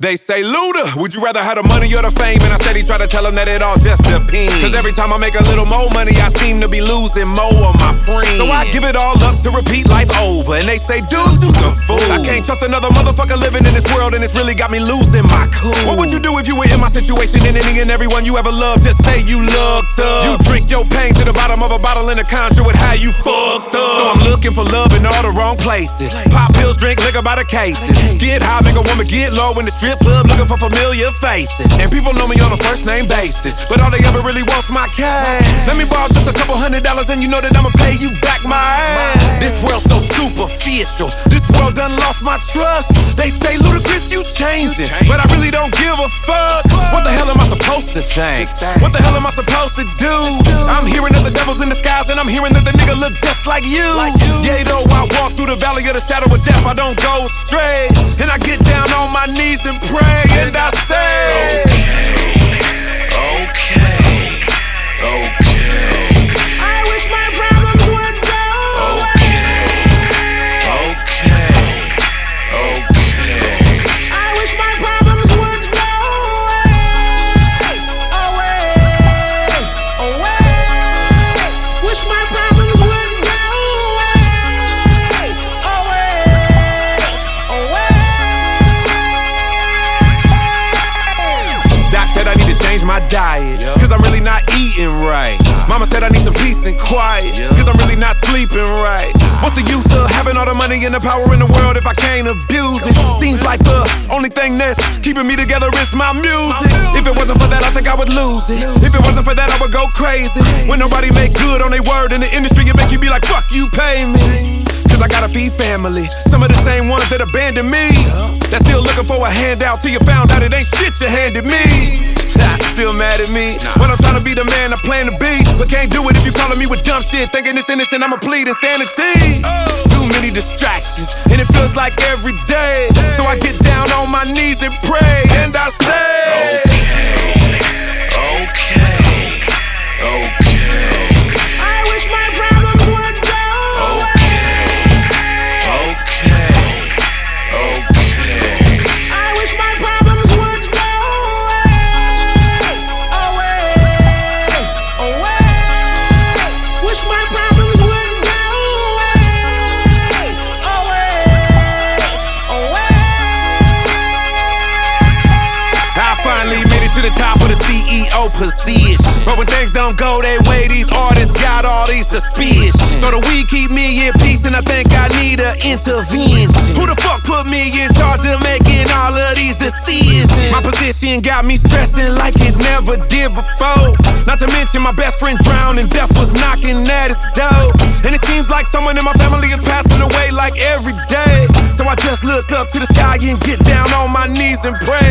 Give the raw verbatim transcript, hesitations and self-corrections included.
They say, Luda, would you rather have the money or the fame? And I said he tried to tell him that it all just depends. Cause every time I make a little more money, I seem to be losing more of my friends. So I give it all up to repeat life over. And they say, dude, you's a fool. I can't trust another motherfucker living in this world, and it's really got me losing my cool. What would you do if you were in my situation and any and everyone you ever loved? Just say you looked up. You drink your pain to the bottom of a bottle and a conjure with how you fucked up. So I'm looking for love in all the wrong places. Pop pills, drink liquor by the cases. Get high, make a woman get low in the strip club looking for familiar faces. And people know me on a first name basis, but all they ever really want's my cash. Let me borrow just a couple hundred dollars and you know that I'ma pay you back my ass. This world's so superficial, this world done lost my trust. They say, Ludacris, you changing, but I really don't give a fuck. What the hell am I supposed to think? What the hell am I supposed to do? I'm hearing that the devil's in the skies, and I'm hearing that the nigga look just like you. Yeah, though I walk through the valley of the shadow of death, I don't go astray. And I get down on my knees and pray, and I say, okay, okay, okay. I wish my problems would go away. Okay, okay, okay. I wish my problems would go away, away, away. Wish my problems would go away, away, away. Doc said I need to change my diet, cause I'm really not eating right. Mama said I need some peace and quiet, cause I'm really not sleeping right. What's the use of having all the money and the power in the world if I can't abuse it? Seems like the only thing that's keeping me together is my music. If it wasn't for that, I think I would lose it. If it wasn't for that, I would go crazy. When nobody make good on their word in the industry, it make you be like, fuck you, pay me. Cause I gotta feed family, some of the same ones that abandoned me. That's still looking for a handout till you found out it ain't shit you handed me. Still mad at me, when I'm trying to be the man I plan to be, but can't do it if you calling me with dumb shit, thinking it's innocent, I'ma plead insanity. Too many distractions, and it feels like every day. So I get down on my knees and pray, and I say, okay, okay, okay. I wish my problems would go away. Okay, okay. I wish my problems would go away, away, away. Wish my problems would go away, away, away. I finally made it to the top of the C E O position, but when things don't go their way, these artists got all these suspicions. So the weed keep me in peace, and I think I need an intervention. Who the fuck put me in charge of making all of these decisions? My position got me stressing like it never did before. Not to mention my best friend drowned and death was knocking at his door. And it seems like someone in my family is passing away like every day. So I just look up to the sky and get down on my knees and pray.